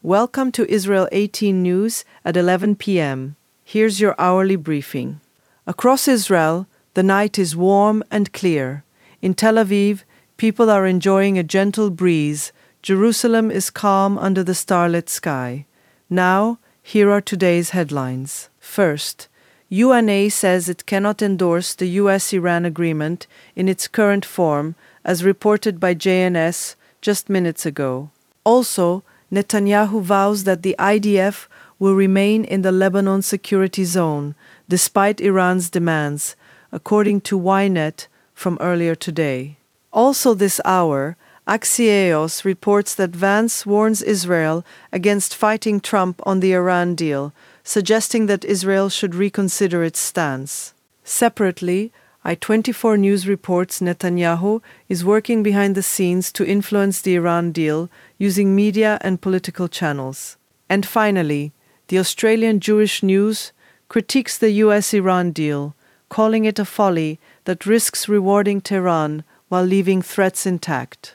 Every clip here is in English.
Welcome to Israel 18 News at 11 p.m. Here's your hourly briefing. Across Israel, the night is warm and clear. In Tel Aviv, people are enjoying a gentle breeze. Jerusalem is calm under the starlit sky. Now, here are today's headlines. First, UNA says it cannot endorse the U.S.-Iran agreement in its current form, as reported by JNS just minutes ago. Also, Netanyahu vows that the IDF will remain in the Lebanon security zone, despite Iran's demands, according to Ynet from earlier today. Also this hour, Axios reports that Vance warns Israel against fighting Trump on the Iran deal, suggesting that Israel should reconsider its stance. Separately, I24 News reports Netanyahu is working behind the scenes to influence the Iran deal using media and political channels. And finally, the Australian Jewish News critiques the US-Iran deal, calling it a folly that risks rewarding Tehran while leaving threats intact.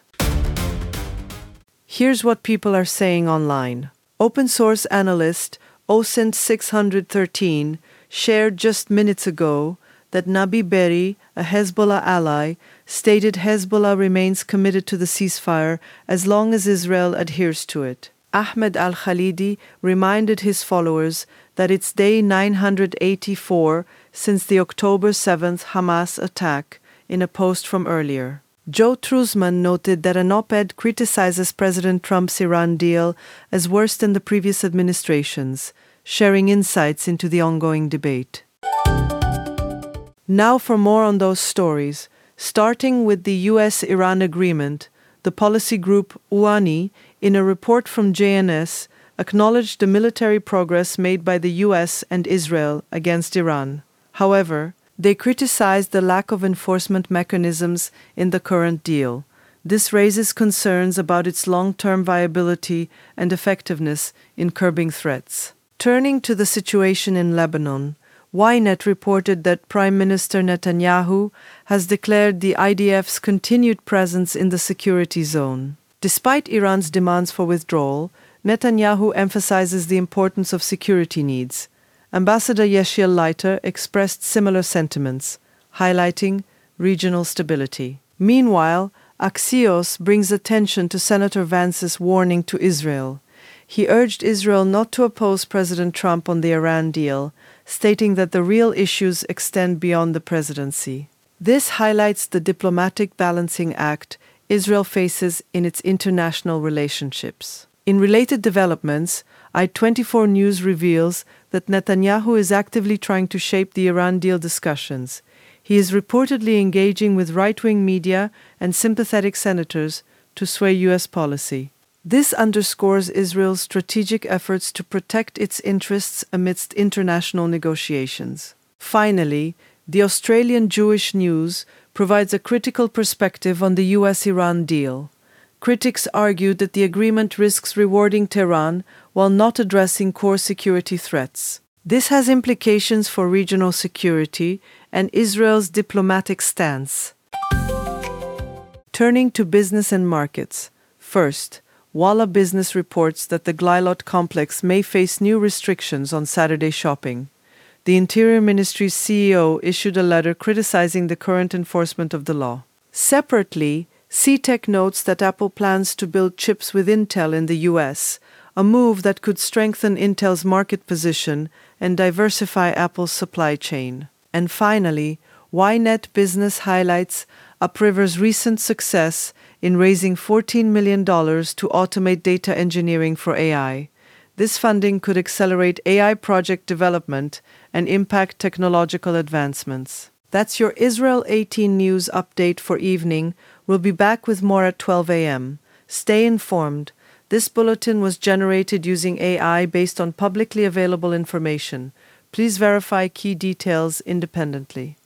Here's what people are saying online. Open source analyst OSINT613 shared just minutes ago that Nabi Berri, a Hezbollah ally, stated Hezbollah remains committed to the ceasefire as long as Israel adheres to it. Ahmed al-Khalidi reminded his followers that it's day 984 since the October 7th Hamas attack in a post from earlier. Joe Truzman noted that an op-ed criticizes President Trump's Iran deal as worse than the previous administration's, sharing insights into the ongoing debate. Now for more on those stories, starting with the US-Iran agreement, the policy group UANI, in a report from JNS, acknowledged the military progress made by the US and Israel against Iran. However, they criticized the lack of enforcement mechanisms in the current deal. This raises concerns about its long-term viability and effectiveness in curbing threats. Turning to the situation in Lebanon, Ynet reported that Prime Minister Netanyahu has declared the IDF's continued presence in the security zone. Despite Iran's demands for withdrawal, Netanyahu emphasizes the importance of security needs. Ambassador Yechiel Leiter expressed similar sentiments, highlighting regional stability. Meanwhile, Axios brings attention to Senator Vance's warning to Israel. He urged Israel not to oppose President Trump on the Iran deal, stating that the real issues extend beyond the presidency. This highlights the diplomatic balancing act Israel faces in its international relationships. In related developments, I24 News reveals that Netanyahu is actively trying to shape the Iran deal discussions. He is reportedly engaging with right-wing media and sympathetic senators to sway U.S. policy. This underscores Israel's strategic efforts to protect its interests amidst international negotiations. Finally, the Australian Jewish News provides a critical perspective on the US-Iran deal. Critics argued that the agreement risks rewarding Tehran while not addressing core security threats. This has implications for regional security and Israel's diplomatic stance. Turning to business and markets. First, Walla Business reports that the Glilot complex may face new restrictions on Saturday shopping. The Interior Ministry's CEO issued a letter criticizing the current enforcement of the law. Separately, CTEC notes that Apple plans to build chips with Intel in the US, a move that could strengthen Intel's market position and diversify Apple's supply chain. And finally, Ynet Business highlights Upriver's recent success in raising $14 million to automate data engineering for AI. This funding could accelerate AI project development and impact technological advancements. That's your Israel 18 News update for evening. We'll be back with more at 12 a.m. Stay informed. This bulletin was generated using AI based on publicly available information. Please verify key details independently.